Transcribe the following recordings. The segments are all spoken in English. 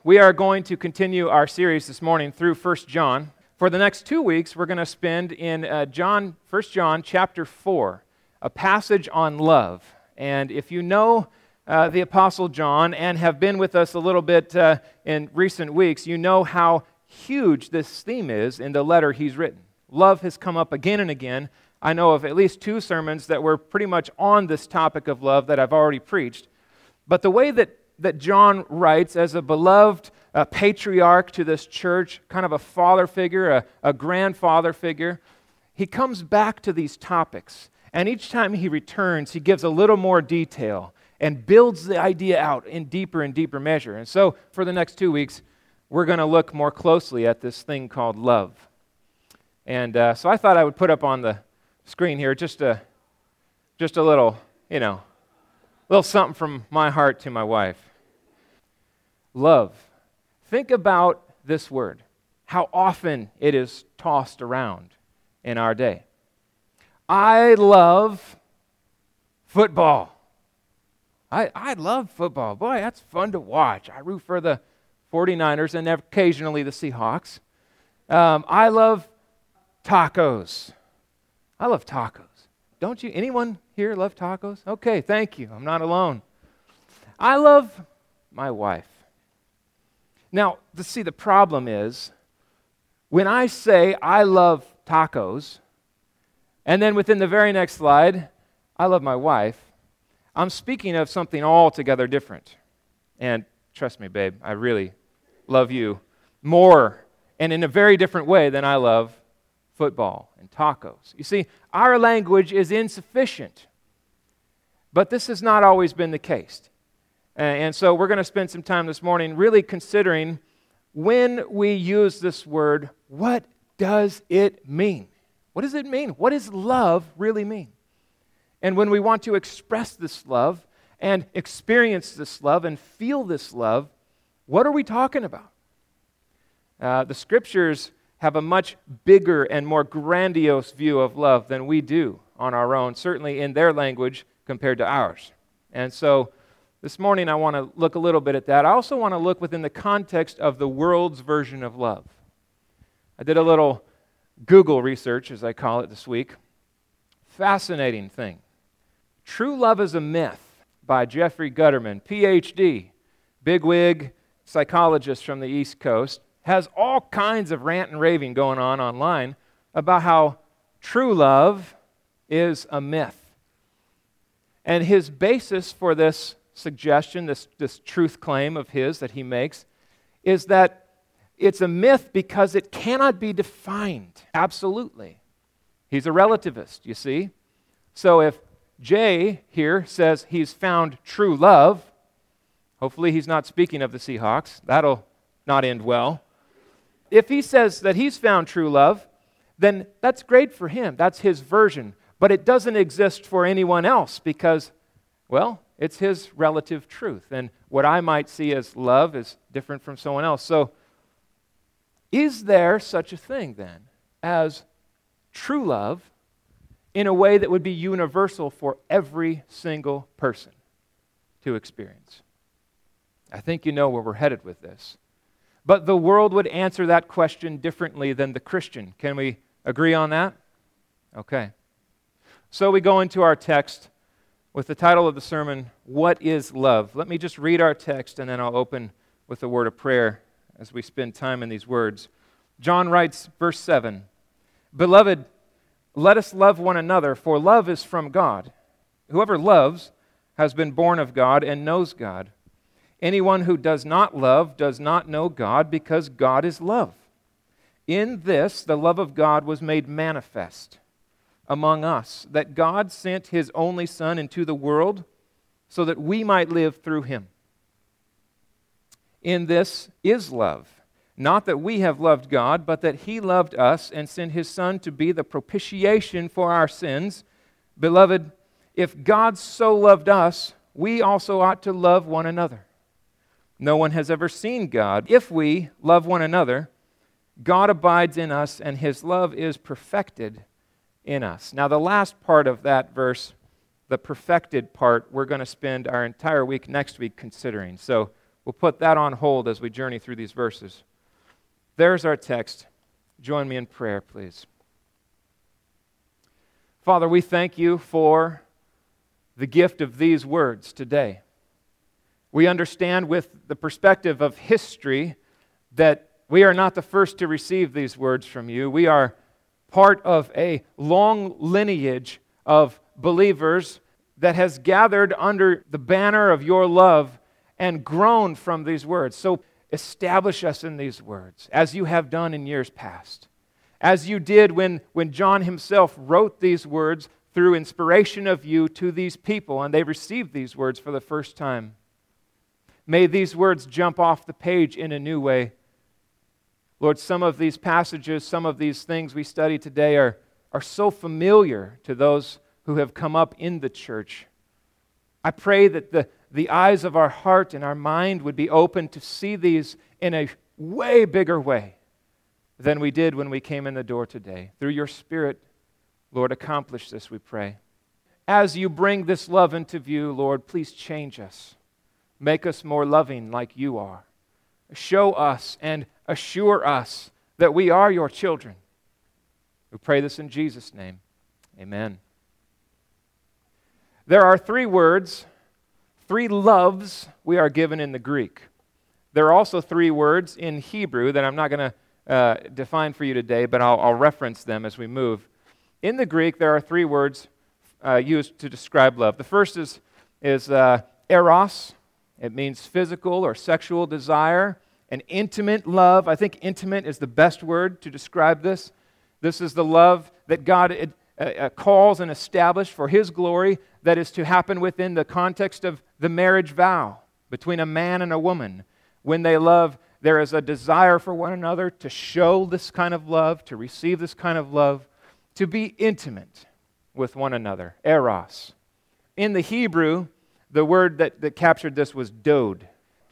We are going to continue our series this morning through 1 John. For the next 2 weeks, we're going to spend in 1 John chapter 4, a passage on love. And if you know the Apostle John and have been with us a little bit in recent weeks, you know how huge this theme is in the letter he's written. Love has come up again and again. I know of at least 2 sermons that were pretty much on this topic of love that I've already preached. But the way that John writes as a beloved patriarch to this church, kind of a father figure, a grandfather figure, he comes back to these topics. And each time he returns, he gives a little more detail and builds the idea out in deeper and deeper measure. And so for the next 2 weeks, we're going to look more closely at this thing called love. And so I thought I would put up on the screen here just a little, little something from my heart to my wife. Love. Think about this word, how often it is tossed around in our day. I love football. I love football. Boy, that's fun to watch. I root for the 49ers and occasionally the Seahawks. I love tacos. I love tacos. Don't you? Anyone here love tacos? Okay, thank you. I'm not alone. I love my wife. Now, the problem is, when I say I love tacos, and then within the very next slide, I love my wife, I'm speaking of something altogether different. And trust me, babe, I really love you more and in a very different way than I love football and tacos. You see, our language is insufficient, but this has not always been the case. And so we're going to spend some time this morning really considering when we use this word, what does it mean? What does it mean? What does love really mean? And when we want to express this love and experience this love and feel this love, what are we talking about? The Scriptures have a much bigger and more grandiose view of love than we do on our own, certainly in their language compared to ours. And so this morning I want to look a little bit at that. I also want to look within the context of the world's version of love. I did a little Google research, as I call it this week. Fascinating thing. True Love is a Myth by Jeffrey Gutterman, PhD, bigwig psychologist from the East Coast, has all kinds of rant and raving going on online about how true love is a myth. And his basis for this suggestion, this truth claim of his that he makes, is that it's a myth because it cannot be defined absolutely. He's a relativist, you see. So if Jay here says he's found true love, hopefully he's not speaking of the Seahawks. That'll not end well. If he says that he's found true love, then that's great for him. That's his version. But it doesn't exist for anyone else because, well, it's his relative truth. And what I might see as love is different from someone else. So, is there such a thing then as true love in a way that would be universal for every single person to experience? I think you know where we're headed with this. But the world would answer that question differently than the Christian. Can we agree on that? Okay. So we go into our text with the title of the sermon, What is Love? Let me just read our text and then I'll open with a word of prayer as we spend time in these words. John writes, verse 7, Beloved, let us love one another, for love is from God. Whoever loves has been born of God and knows God. Anyone who does not love does not know God, because God is love. In this, the love of God was made manifest among us, that God sent His only Son into the world so that we might live through Him. In this is love, not that we have loved God, but that He loved us and sent His Son to be the propitiation for our sins. Beloved, if God so loved us, we also ought to love one another. No one has ever seen God. If we love one another, God abides in us, and His love is perfected in us. Now, the last part of that verse, the perfected part, we're going to spend our entire week next week considering. So we'll put that on hold as we journey through these verses. There's our text. Join me in prayer, please. Father, we thank you for the gift of these words today. We understand with the perspective of history that we are not the first to receive these words from you. We are part of a long lineage of believers that has gathered under the banner of your love and grown from these words. So establish us in these words, as you have done in years past. As you did when John himself wrote these words through inspiration of you to these people, and they received these words for the first time. May these words jump off the page in a new way. Lord, some of these passages, some of these things we study today are so familiar to those who have come up in the church. I pray that the eyes of our heart and our mind would be open to see these in a way bigger way than we did when we came in the door today. Through your Spirit, Lord, accomplish this, we pray. As you bring this love into view, Lord, please change us. Make us more loving like you are. Show us and assure us that we are your children. We pray this in Jesus' name. Amen. There are 3 words, 3 loves we are given in the Greek. There are also 3 words in Hebrew that I'm not going to define for you today, but I'll reference them as we move. In the Greek, there are 3 words used to describe love. The first is eros. It means physical or sexual desire. An intimate love. I think intimate is the best word to describe this. This is the love that God calls and established for His glory that is to happen within the context of the marriage vow between a man and a woman. When they love, there is a desire for one another to show this kind of love, to receive this kind of love, to be intimate with one another, eros. In the Hebrew, the word that captured this was dode.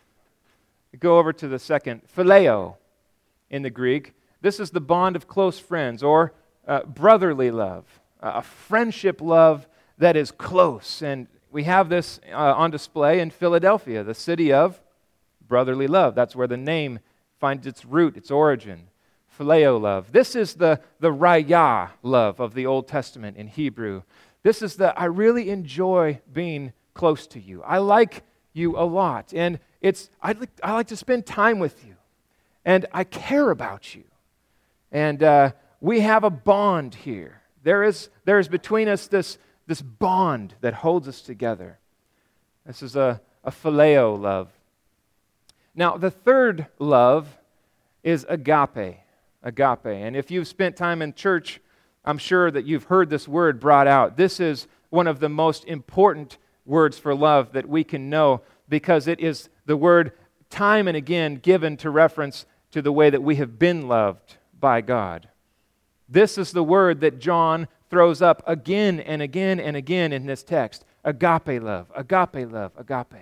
Go over to the second, phileo in the Greek. This is the bond of close friends or brotherly love, a friendship love that is close. And we have this on display in Philadelphia, the city of brotherly love. That's where the name finds its root, its origin. Phileo love. This is the raya love of the Old Testament in Hebrew. This is I really enjoy being close to you. I like you a lot. And I like to spend time with you. And I care about you. And we have a bond here. There is between us this bond that holds us together. This is a phileo love. Now, the third love is agape. Agape. And if you've spent time in church, I'm sure that you've heard this word brought out. This is one of the most important words for love that we can know because it is the word time and again given to reference to the way that we have been loved by God. This is the word that John throws up again and again and again in this text. Agape love, agape love, agape.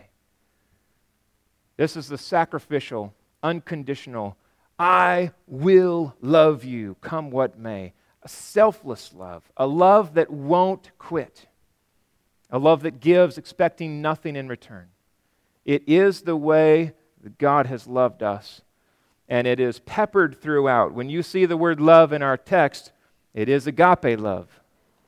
This is the sacrificial, unconditional, I will love you, come what may. A selfless love, a love that won't quit, a love that gives expecting nothing in return. It is the way that God has loved us, and it is peppered throughout. When you see the word love in our text, it is agape love.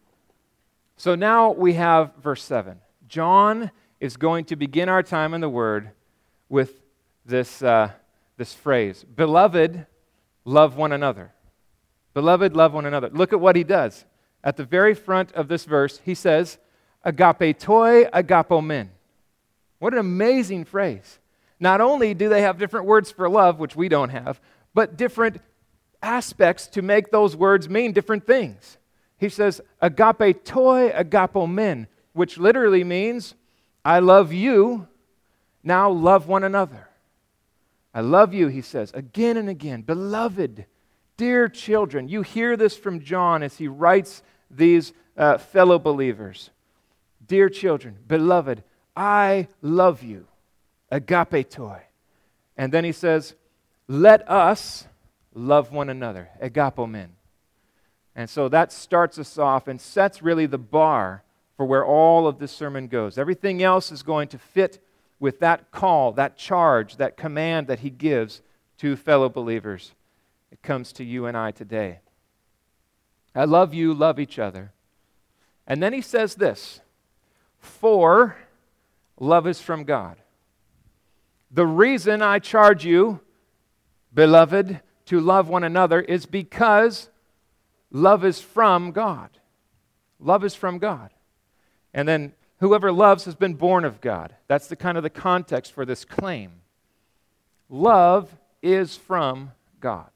So now we have verse 7. John is going to begin our time in the Word with this phrase, Beloved, love one another. Beloved, love one another. Look at what he does. At the very front of this verse, he says, Agape toi, agapomen. What an amazing phrase. Not only do they have different words for love, which we don't have, but different aspects to make those words mean different things. He says, Agape toi, agapomen, which literally means, I love you, now love one another. I love you, he says, again and again. Beloved, dear children, you hear this from John as he writes these fellow believers. Dear children, beloved, I love you. Agape toi. And then he says, let us love one another. Agapomen. And so that starts us off and sets really the bar for where all of this sermon goes. Everything else is going to fit with that call, that charge, that command that he gives to fellow believers. It comes to you and I today. I love you, love each other. And then he says this, for love is from God. The reason I charge you, beloved, to love one another is because love is from God. Love is from God. And then whoever loves has been born of God. That's the kind of the context for this claim. Love is from God.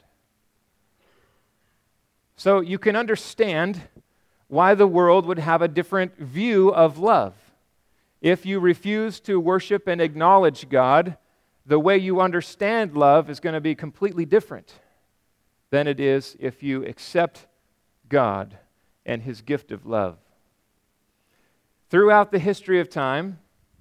So you can understand why the world would have a different view of love. If you refuse to worship and acknowledge God, the way you understand love is going to be completely different than it is if you accept God and His gift of love. Throughout the history of time,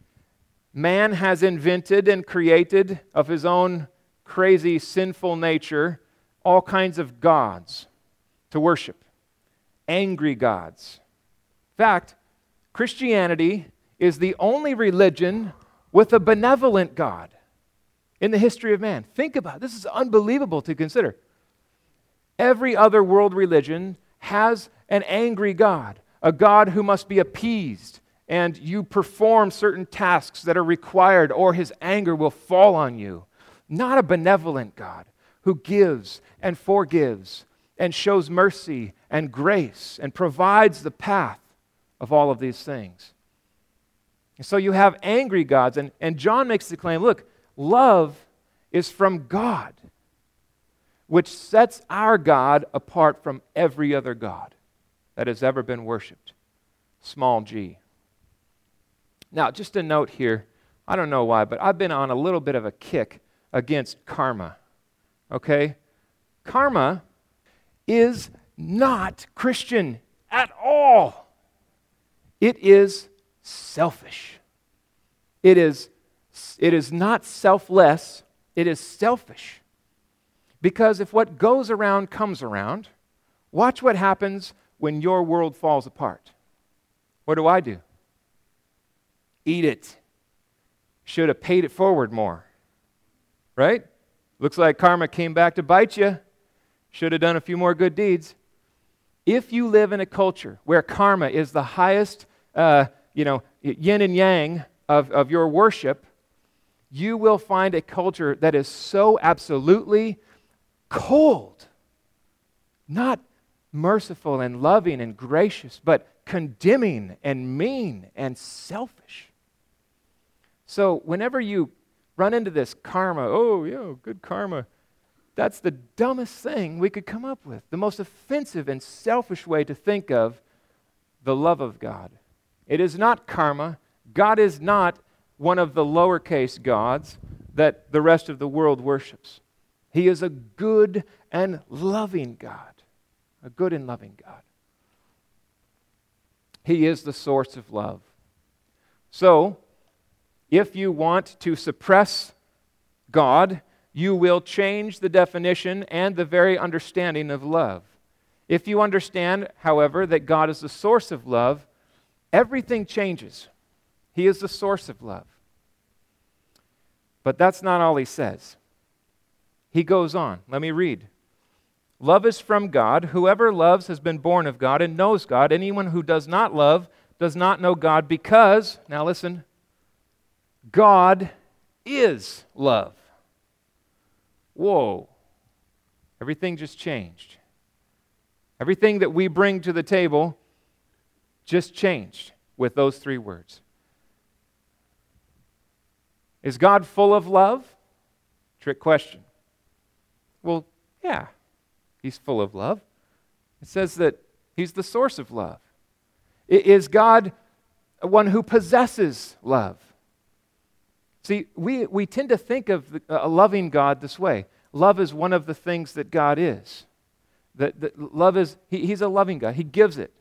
man has invented and created of his own crazy, sinful nature all kinds of gods to worship. Angry gods. In fact, Christianity is the only religion with a benevolent God in the history of man. Think about it. This is unbelievable to consider. Every other world religion has an angry God, a God who must be appeased, and you perform certain tasks that are required or His anger will fall on you. Not a benevolent God who gives and forgives and shows mercy and grace and provides the path of all of these things. And so you have angry gods, and John makes the claim, look, love is from God, which sets our God apart from every other God that has ever been worshipped. Small g. Now, just a note here, I don't know why, but I've been on a little bit of a kick against karma. Okay? Karma is not Christian at all. It is selfish. It is not selfless, it is selfish. Because if what goes around comes around, watch what happens when your world falls apart. What do? Eat it. Should have paid it forward more. Right? Looks like karma came back to bite you. Should have done a few more good deeds. If you live in a culture where karma is the highest, yin and yang of your worship, you will find a culture that is so absolutely cold, not merciful and loving and gracious, but condemning and mean and selfish. So whenever you run into this karma, good karma, that's the dumbest thing we could come up with. The most offensive and selfish way to think of the love of God. It is not karma. God is not one of the lowercase gods that the rest of the world worships. He is a good and loving God. A good and loving God. He is the source of love. So, if you want to suppress God, you will change the definition and the very understanding of love. If you understand, however, that God is the source of love, everything changes. He is the source of love. But that's not all he says. He goes on. Let me read. Love is from God. Whoever loves has been born of God and knows God. Anyone who does not love does not know God because, now listen, God is love. Whoa. Everything just changed. Everything that we bring to the table just changed with those three words. Is God full of love? Trick question. Well, yeah, He's full of love. It says that He's the source of love. Is God one who possesses love? See, we tend to think of a loving God this way. Love is one of the things that God is. That love is, He's a loving God. He gives it.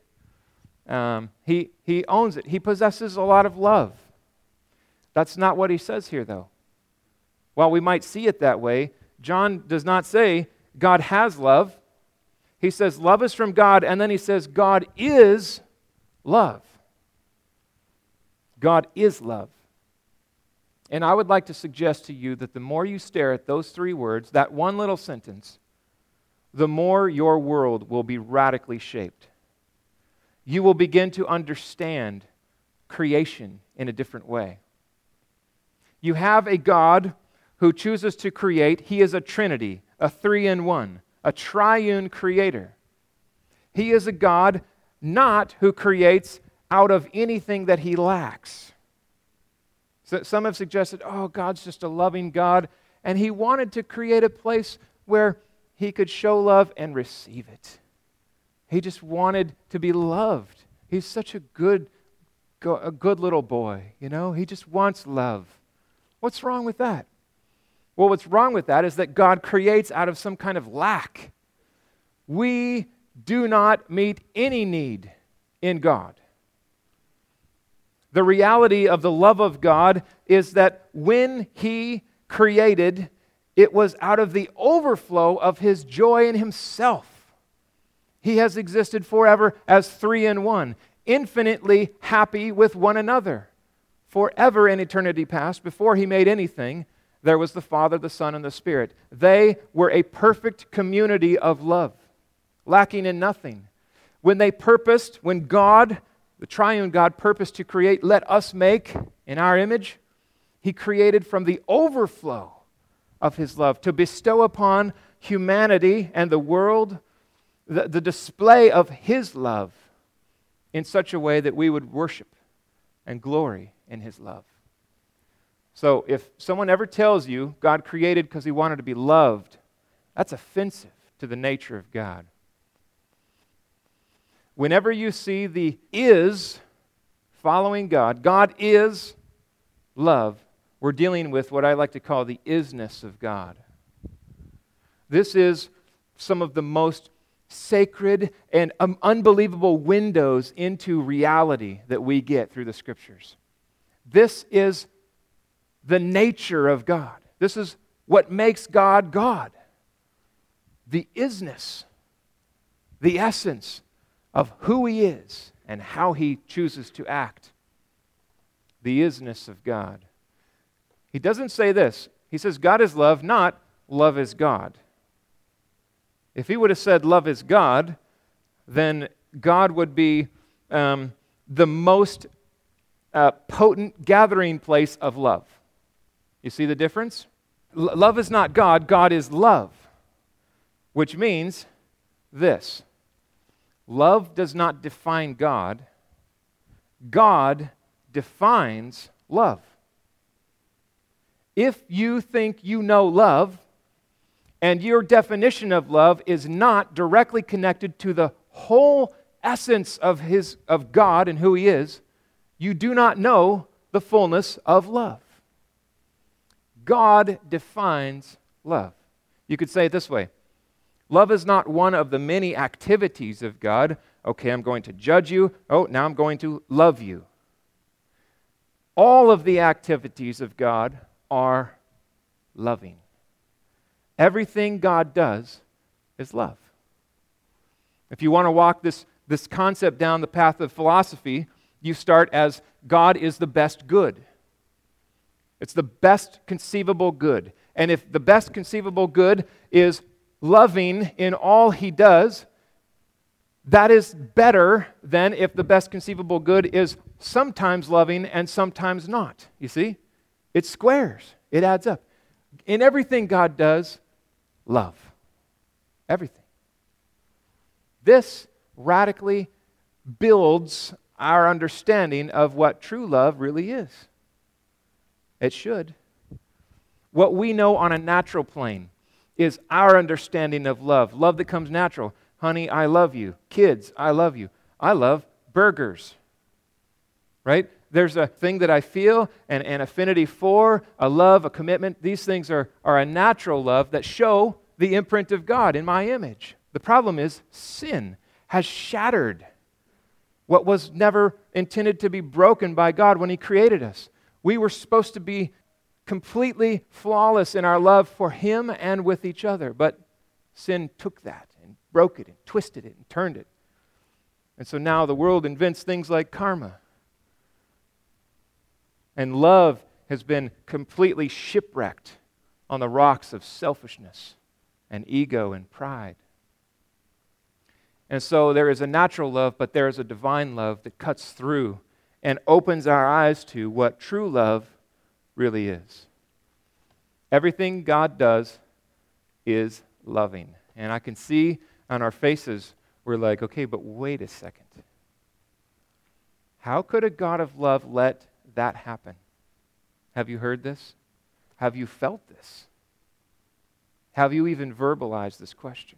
He owns it. He possesses a lot of love. That's not what he says here, though. While we might see it that way, John does not say God has love. He says love is from God, and then he says God is love. God is love. And I would like to suggest to you that the more you stare at those three words, that one little sentence, the more your world will be radically shaped. You will begin to understand creation in a different way. You have a God who chooses to create. He is a Trinity, a three-in-one, a triune creator. He is a God not who creates out of anything that he lacks. So some have suggested, oh, God's just a loving God, and he wanted to create a place where he could show love and receive it. He just wanted to be loved. He's such a good little boy, you know? He just wants love. What's wrong with that? Well, what's wrong with that is that God creates out of some kind of lack. We do not meet any need in God. The reality of the love of God is that when he created, it was out of the overflow of his joy in himself. He has existed forever as three-in-one, infinitely happy with one another. Forever in eternity past, before he made anything, there was the Father, the Son, and the Spirit. They were a perfect community of love, lacking in nothing. When God, the triune God, purposed to create, let us make in our image, he created from the overflow of his love to bestow upon humanity and the world the display of his love in such a way that we would worship and glory in his love. So if someone ever tells you God created because he wanted to be loved, that's offensive to the nature of God. Whenever you see the is following God, God is love, we're dealing with what I like to call the isness of God. This is some of the most sacred and unbelievable windows into reality that we get through the Scriptures. This is the nature of God. This is what makes God God. The isness, the essence of who he is and how he chooses to act. The isness of God. He doesn't say this. He says God is love, not love is God. If he would have said love is God, then God would be the most potent gathering place of love. You see the difference? Love is not God, God is love. Which means this. Love does not define God. God defines love. If you think you know love, and your definition of love is not directly connected to the whole essence of God and who he is, you do not know the fullness of love. God defines love. You could say it this way. Love is not one of the many activities of God. Okay, I'm going to judge you. Oh, now I'm going to love you. All of the activities of God are loving. Everything God does is love. If you want to walk this concept down the path of philosophy, you start as God is the best good. It's the best conceivable good. And if the best conceivable good is loving in all he does, that is better than if the best conceivable good is sometimes loving and sometimes not. You see? It squares. It adds up. In everything God does, love. Everything. This radically builds our understanding of what true love really is. It should. What we know on a natural plane is our understanding of love. Love that comes natural. Honey, I love you. Kids, I love you. I love burgers. Right? There's a thing that I feel, an affinity for, a love, a commitment. These things are a natural love that show the imprint of God in my image. The problem is sin has shattered what was never intended to be broken by God when he created us. We were supposed to be completely flawless in our love for him and with each other, but sin took that and broke it and twisted it and turned it. And so now the world invents things like karma. And love has been completely shipwrecked on the rocks of selfishness and ego and pride. And so there is a natural love, but there is a divine love that cuts through and opens our eyes to what true love really is. Everything God does is loving. And I can see on our faces, we're like, okay, but wait a second. How could a God of love let that happen? Have you heard this? Have you felt this? Have you even verbalized this question?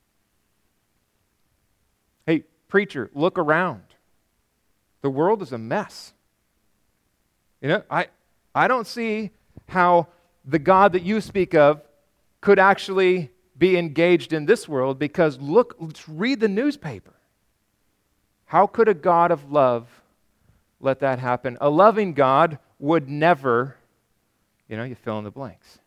Hey, preacher, look around. The world is a mess. You know, I don't see how the God that you speak of could actually be engaged in this world, because look, let's read the newspaper. How could a God of love let that happen? A loving God would never, you fill in the blanks.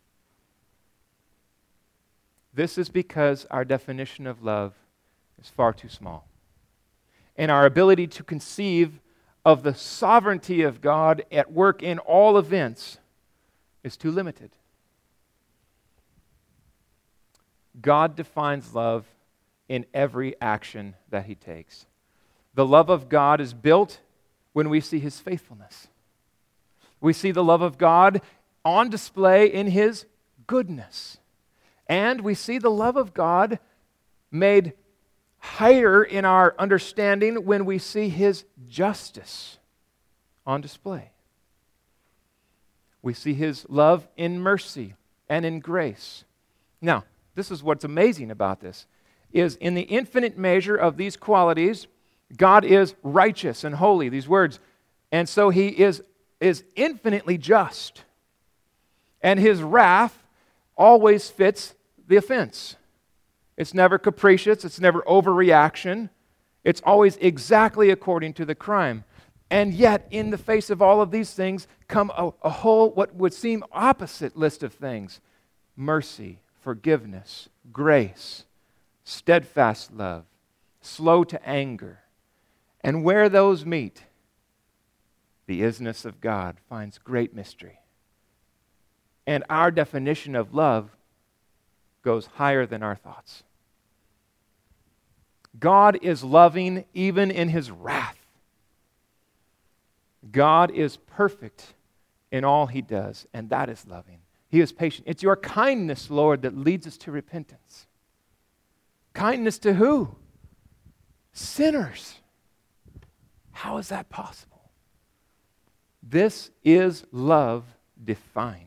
This is because our definition of love is far too small. And our ability to conceive of the sovereignty of God at work in all events is too limited. God defines love in every action that He takes. The love of God is built when we see His faithfulness. We see the love of God on display in His goodness. And we see the love of God made higher in our understanding when we see His justice on display. We see His love in mercy and in grace. Now, this is what's amazing about this, is in the infinite measure of these qualities, God is righteous and holy, these words, and so He is infinitely just. And His wrath always fits the offense. It's never capricious, it's never overreaction. It's always exactly according to the crime. And yet, in the face of all of these things, come a whole, what would seem opposite list of things. Mercy, forgiveness, grace, steadfast love, slow to anger. And where those meet, the isness of God finds great mystery. And our definition of love goes higher than our thoughts. God is loving even in His wrath. God is perfect in all He does, and that is loving. He is patient. It's your kindness, Lord, that leads us to repentance. Kindness to who? Sinners. How is that possible? This is love defined.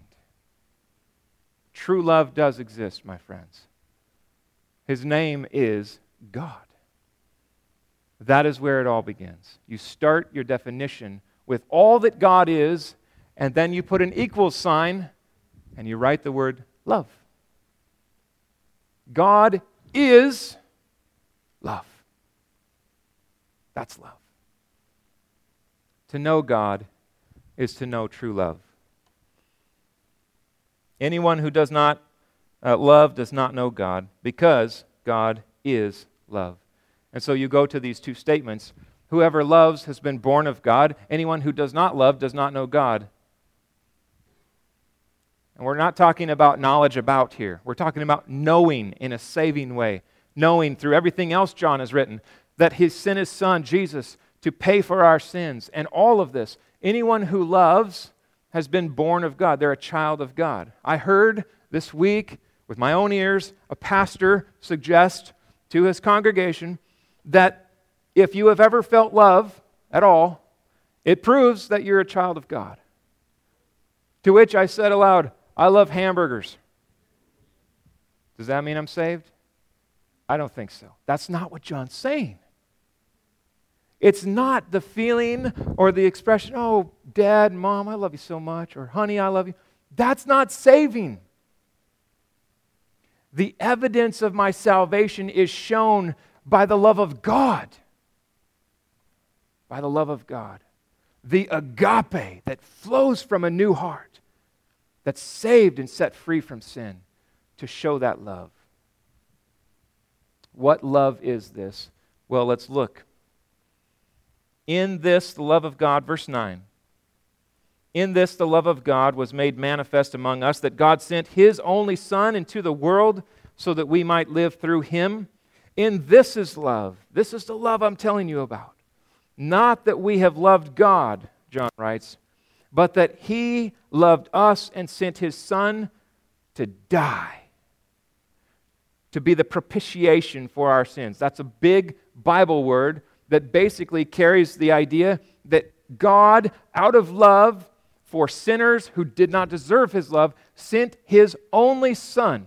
True love does exist, my friends. His name is God. That is where it all begins. You start your definition with all that God is, and then you put an equal sign, and you write the word love. God is love. That's love. To know God is to know true love. Anyone who does not love does not know God, because God is love. And so you go to these two statements. Whoever loves has been born of God. Anyone who does not love does not know God. And we're not talking about knowledge about here. We're talking about knowing in a saving way. Knowing through everything else John has written that He sent His Son, Jesus, to pay for our sins. And all of this, anyone who loves has been born of God. They're a child of God. I heard this week with my own ears a pastor suggest to his congregation that if you have ever felt love at all, it proves that you're a child of God. To which I said aloud, I love hamburgers. Does that mean I'm saved? I don't think so. That's not what John's saying. It's not the feeling or the expression, oh, Dad, Mom, I love you so much, or honey, I love you. That's not saving. The evidence of my salvation is shown by the love of God. By the love of God. The agape that flows from a new heart, that's saved and set free from sin, to show that love. What love is this? Well, let's look. In this, the love of God, verse 9, In this the love of God was made manifest among us, that God sent His only Son into the world so that we might live through Him. In this is love. This is the love I'm telling you about. Not that we have loved God, John writes, but that He loved us and sent His Son to die, to be the propitiation for our sins. That's a big Bible word that basically carries the idea that God, out of love for sinners who did not deserve His love, sent His only Son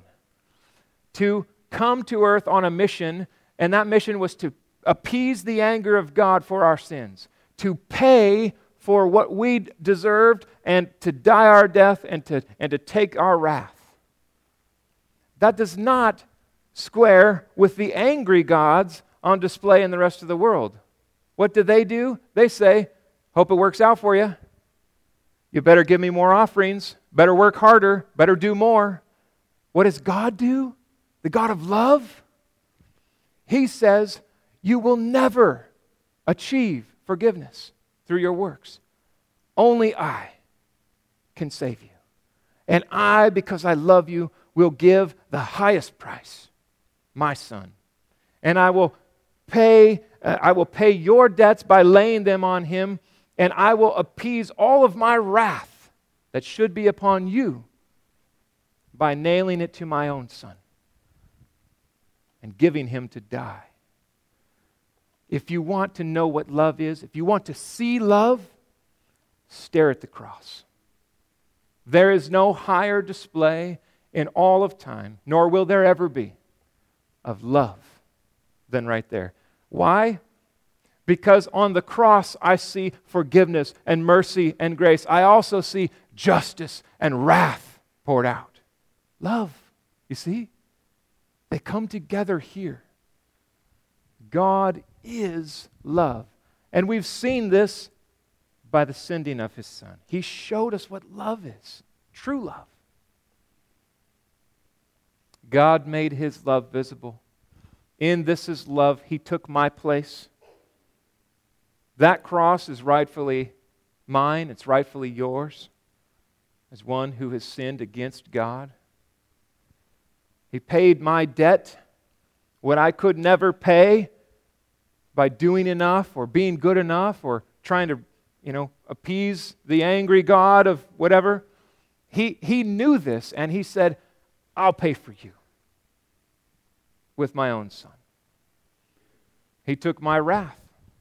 to come to earth on a mission, and that mission was to appease the anger of God for our sins, to pay for what we deserved, and to die our death, and to take our wrath. That does not square with the angry gods on display in the rest of the world. What do? They say, hope it works out for you. You better give me more offerings, better work harder, better do more. What does God do? The God of love? He says, you will never achieve forgiveness through your works. Only I can save you. And I, because I love you, will give the highest price, my Son. And I will pay your debts by laying them on Him, and I will appease all of my wrath that should be upon you by nailing it to my own Son and giving Him to die. If you want to know what love is, if you want to see love, stare at the cross. There is no higher display in all of time, nor will there ever be, of love than right there. Why? Because on the cross I see forgiveness and mercy and grace. I also see justice and wrath poured out. Love, you see? They come together here. God is love. And we've seen this by the sending of His Son. He showed us what love is, true love. God made His love visible. In this is love. He took my place. That cross is rightfully mine. It's rightfully yours as one who has sinned against God. He paid my debt, what I could never pay by doing enough or being good enough or trying to, appease the angry God of whatever. He knew this, and He said, I'll pay for you with my own Son. He took my wrath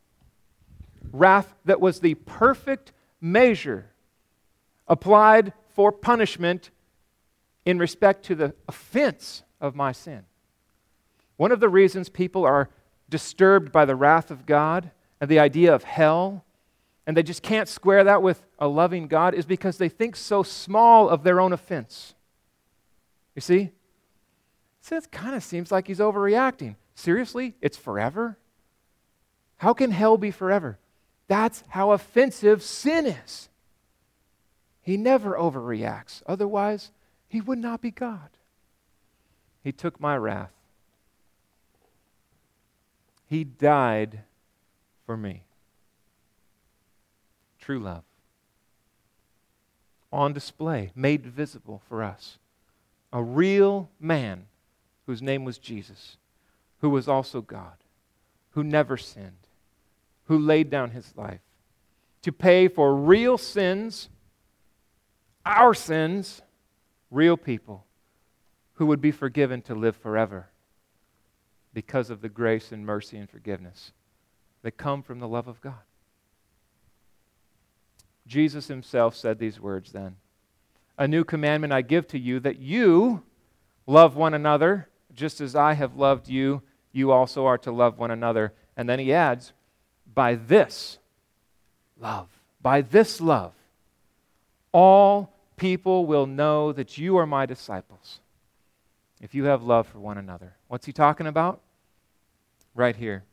that was the perfect measure applied for punishment in respect to the offense of my sin. One of the reasons people are disturbed by the wrath of God and the idea of hell, and they just can't square that with a loving God, is because they think so small of their own offense. You see? So it kind of seems like He's overreacting. Seriously? It's forever? How can hell be forever? That's how offensive sin is. He never overreacts. Otherwise, He would not be God. He took my wrath. He died for me. True love. On display, made visible for us. A real man whose name was Jesus, who was also God, who never sinned, who laid down His life to pay for real sins, our sins, real people who would be forgiven to live forever because of the grace and mercy and forgiveness that come from the love of God. Jesus Himself said these words then. A new commandment I give to you, that you love one another, just as I have loved you, you also are to love one another. And then He adds, by this love, all people will know that you are my disciples, if you have love for one another. What's He talking about? Right here.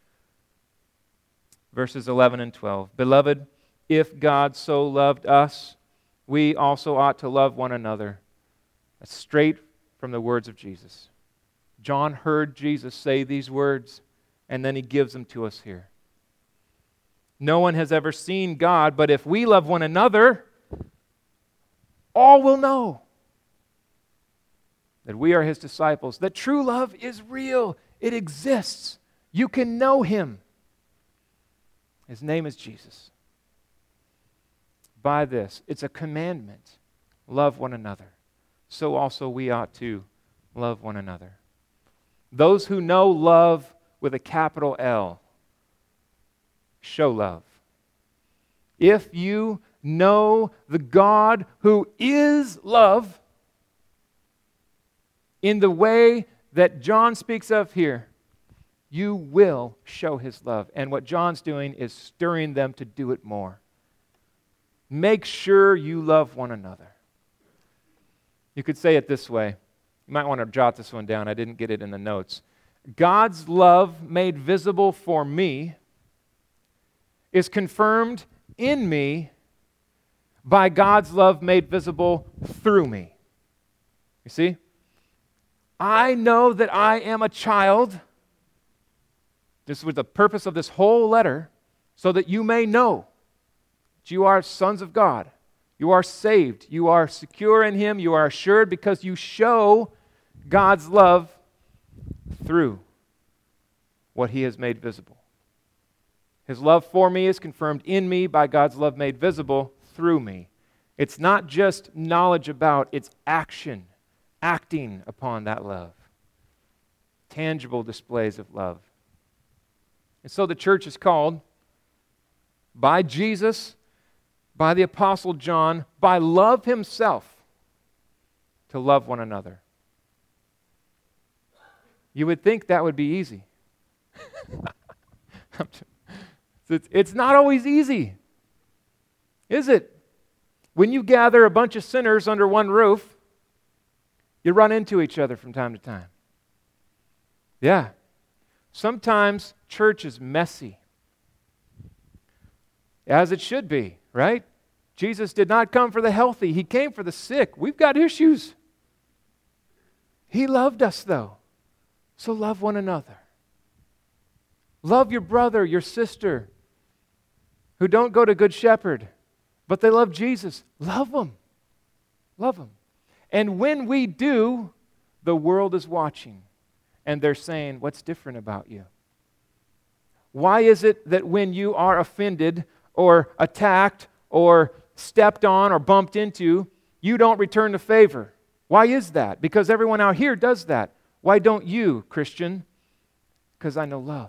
Verses 11 and 12. Beloved, if God so loved us, we also ought to love one another. That's straight from the words of Jesus. John heard Jesus say these words, and then he gives them to us here. No one has ever seen God, but if we love one another, all will know that we are His disciples, that true love is real. It exists. You can know Him. His name is Jesus. By this, it's a commandment. Love one another. So also we ought to love one another. Those who know love with a capital L show love. If you know the God who is love in the way that John speaks of here, you will show His love. And what John's doing is stirring them to do it more. Make sure you love one another. You could say it this way. You might want to jot this one down. I didn't get it in the notes. God's love made visible for me is confirmed in me by God's love made visible through me. You see? I know that I am a child. This was the purpose of this whole letter, so that you may know that you are sons of God. You are saved. You are secure in Him. You are assured because you show God's love through what He has made visible. His love for me is confirmed in me by God's love made visible through me. It's not just knowledge about, it's action, acting upon that love. Tangible displays of love. And so the church is called by Jesus, by the Apostle John, by love himself, to love one another. You would think that would be easy. It's not always easy, is it? When you gather a bunch of sinners under one roof, you run into each other from time to time. Yeah. Sometimes church is messy, as it should be, right? Jesus did not come for the healthy. He came for the sick. We've got issues. He loved us, though. So love one another. Love your brother, your sister, who don't go to Good Shepherd, but they love Jesus. Love them. Love them. And when we do, the world is watching, and they're saying, what's different about you? Why is it that when you are offended or attacked or stepped on or bumped into, you don't return the favor? Why is that? Because everyone out here does that. Why don't you, Christian? Because I know love.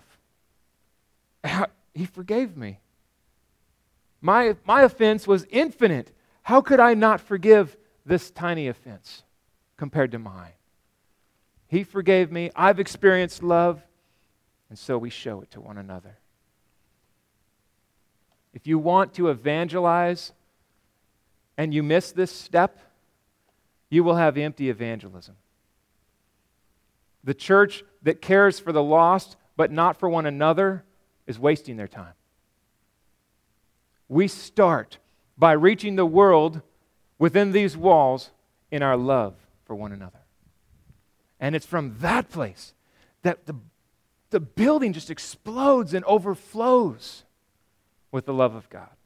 He forgave me. My offense was infinite. How could I not forgive this tiny offense compared to mine? He forgave me. I've experienced love, and so we show it to one another. If you want to evangelize and you miss this step, you will have empty evangelism. The church that cares for the lost but not for one another is wasting their time. We start by reaching the world within these walls in our love for one another. And it's from that place that the building just explodes and overflows with the love of God.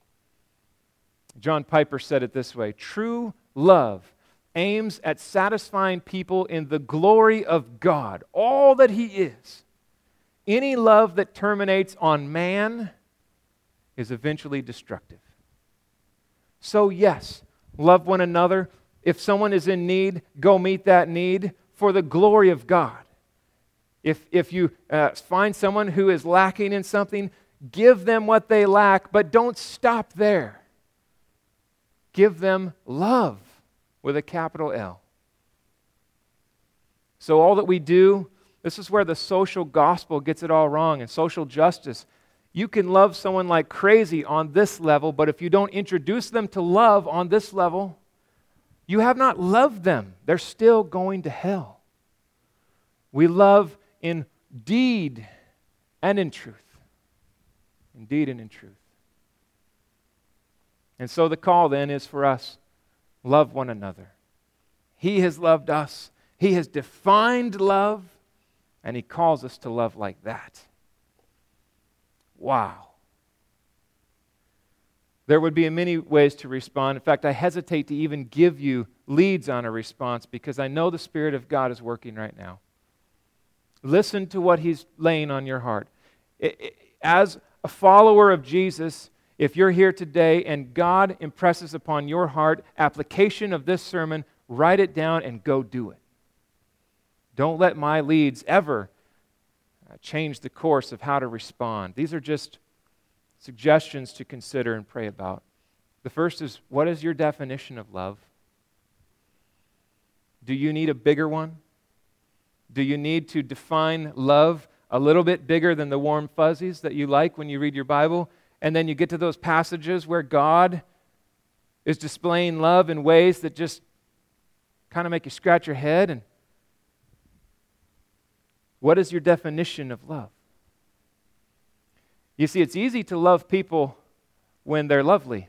John Piper said it this way: true love aims at satisfying people in the glory of God, all that He is. Any love that terminates on man is eventually destructive. So yes, love one another. If someone is in need, go meet that need for the glory of God. If you find someone who is lacking in something, give them what they lack, but don't stop there. Give them love with a capital L. So all that we do, this is where the social gospel gets it all wrong, and social justice. You can love someone like crazy on this level, but if you don't introduce them to love on this level, you have not loved them. They're still going to hell. We love in deed and in truth. In deed and in truth. And so the call then is for us, love one another. He has loved us. He has defined love, and He calls us to love like that. Wow. There would be many ways to respond. In fact, I hesitate to even give you leads on a response because I know the Spirit of God is working right now. Listen to what He's laying on your heart. As a follower of Jesus, if you're here today and God impresses upon your heart application of this sermon, write it down and go do it. Don't let my leads ever change the course of how to respond. These are just suggestions to consider and pray about. The first is, what is your definition of love? Do you need a bigger one? Do you need to define love a little bit bigger than the warm fuzzies that you like when you read your Bible? And then you get to those passages where God is displaying love in ways that just kind of make you scratch your head. And what is your definition of love? You see, it's easy to love people when they're lovely.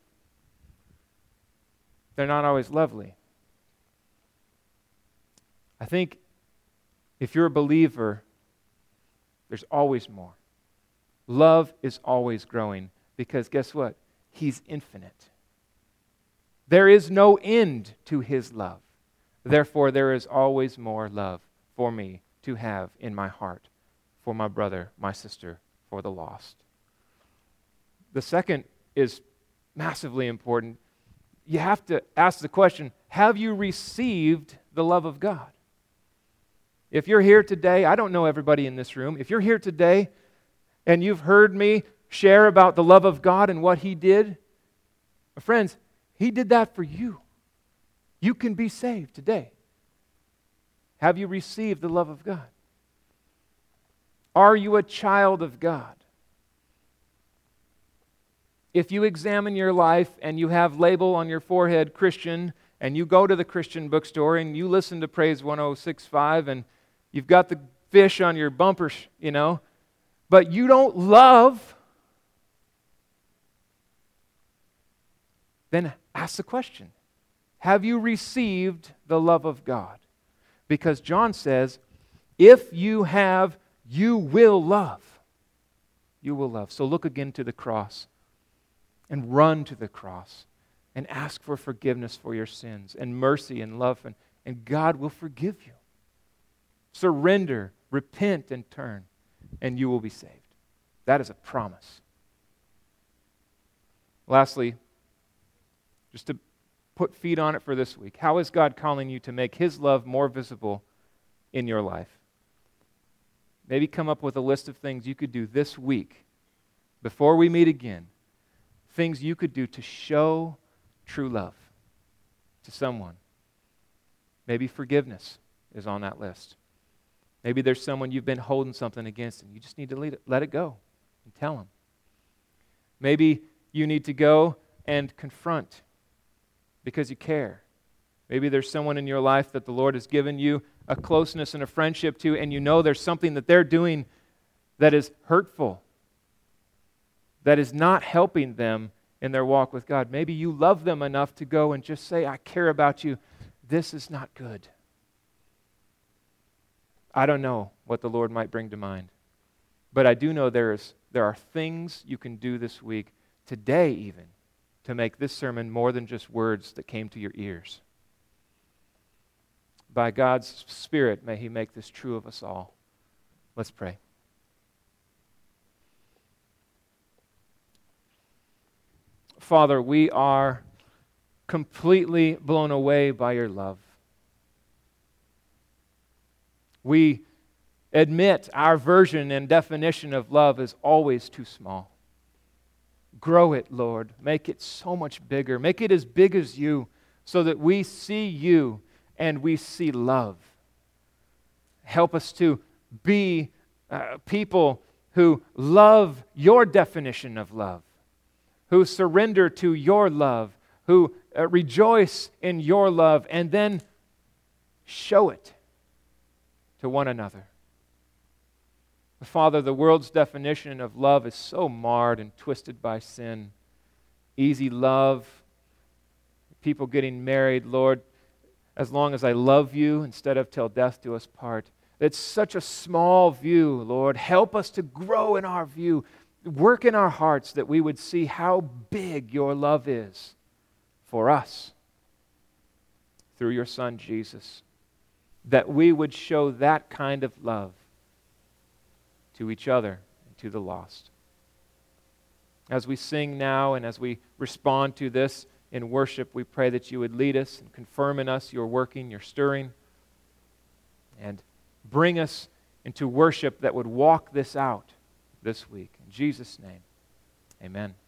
They're not always lovely. I think if you're a believer, there's always more. Love is always growing because guess what? He's infinite. There is no end to His love. Therefore, there is always more love for me to have in my heart, for my brother, my sister, for the lost. The second is massively important. You have to ask the question, have you received the love of God? If you're here today, I don't know everybody in this room. If you're here today and you've heard me share about the love of God and what He did, friends, He did that for you. You can be saved today. Have you received the love of God? Are you a child of God? If you examine your life and you have label on your forehead Christian, and you go to the Christian bookstore and you listen to Praise 106.5 and you've got the fish on your bumper, but you don't love, then ask the question, have you received the love of God? Because John says, if you have, you will love. You will love. So look again to the cross and run to the cross and ask for forgiveness for your sins and mercy and love, and God will forgive you. Surrender, repent, and turn, and you will be saved. That is a promise. Lastly, just to put feet on it for this week, how is God calling you to make His love more visible in your life? Maybe come up with a list of things you could do this week before we meet again. Things you could do to show true love to someone. Maybe forgiveness is on that list. Maybe there's someone you've been holding something against and you just need to let it go and tell them. Maybe you need to go and confront because you care. Maybe there's someone in your life that the Lord has given you a closeness and a friendship to, and you know there's something that they're doing that is hurtful, that is not helping them in their walk with God. Maybe you love them enough to go and just say, I care about you. This is not good. I don't know what the Lord might bring to mind, but I do know there are things you can do this week, today even, to make this sermon more than just words that came to your ears. By God's Spirit, may He make this true of us all. Let's pray. Father, we are completely blown away by your love. We admit our version and definition of love is always too small. Grow it, Lord. Make it so much bigger. Make it as big as you so that we see you and we see love. Help us to be people who love your definition of love, who surrender to your love, who rejoice in your love, and then show it to one another. Father, the world's definition of love is so marred and twisted by sin. Easy love, people getting married, Lord, as long as I love you instead of till death do us part. It's such a small view, Lord. Help us to grow in our view Work in our hearts that we would see how big your love is for us through your Son, Jesus. That we would show that kind of love to each other and to the lost. As we sing now and as we respond to this in worship, we pray that you would lead us and confirm in us your working, your stirring, and bring us into worship that would walk this out this week. In Jesus' name, amen.